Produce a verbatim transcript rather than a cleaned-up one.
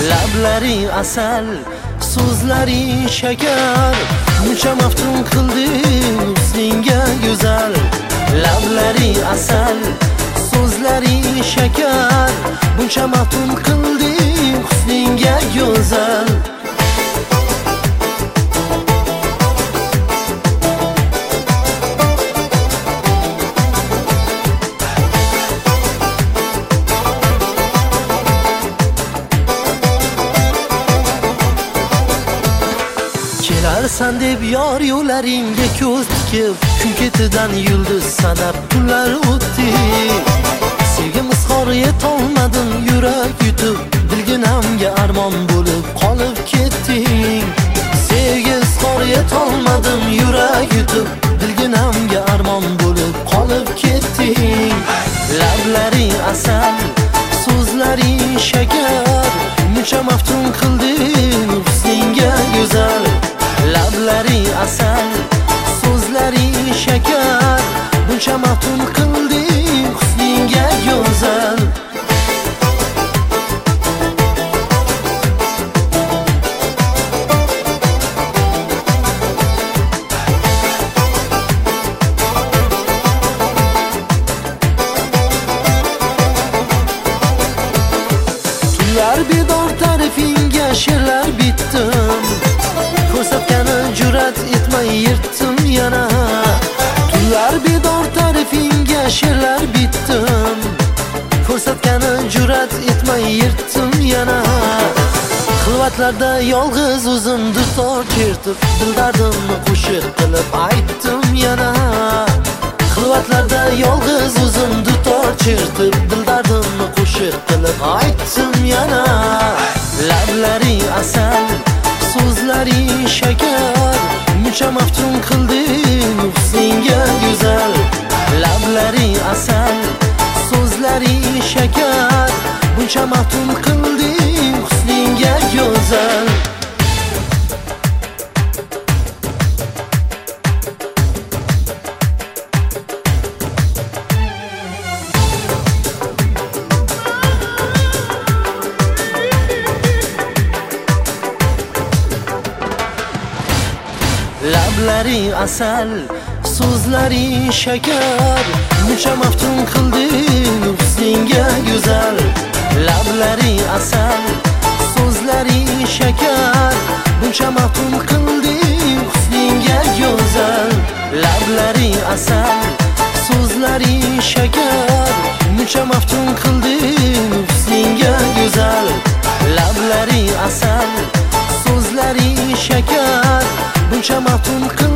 Lablari asal, so'zlari shakar, muncha maftun qildi senga go'zal. Lablari asal, so'zlari shakar, muncha maftun qildi senga go'zal. Kelarsan deb yor yo'laringga ko'z tikib, kun ketidan yulduz sanab kunlar o'tdi. Sevgim izhor etolmadim yurak yutib, bilginamga armon bo'lib qolib ketding. Sevgi izhor etolmadim yurak yutib, bilginamga armon bo'lib qolib ketding. Lablari asal, so'zlari shakar, muncha maftun qilding senga go'zal. Lablari asal, so'zlari shakar, buncha maftun qilding husningga go'zal. Tunlar bedor ta'rifinga she'rlar bitdim, ko'rsatgani jur'at etmay yirtdim yana. Tunlar bedor ta'rifinga she'rlar bitdim, ko'rsatgani jur'at etmay yirtdim yana. Xilvatlarda yolg'iz o'zim dutor chertib, dildardimni qo'shiq qilib aytdim yana. Xilvatlarda yolg'iz o'zim dutor chertib, dildardimni qo'shiq qilib aytdim yana. Lablari asal, so'zlari shakar, muncha maftun qilding senga go'zal. Lablari asal, so'zlari shakar, muncha maftun qilding husningga go'zal. Lablari asal, so'zlari shakar, muncha maftun qilding senga go'zal. Lablari asal, so'zlari shakar, muncha maftun qilding husningga go'zal. Lablari asal, so'zlari shakar, muncha maftun qilding senga go'zal. Lablari asal, so'zlari shakar, buncha maftun qilding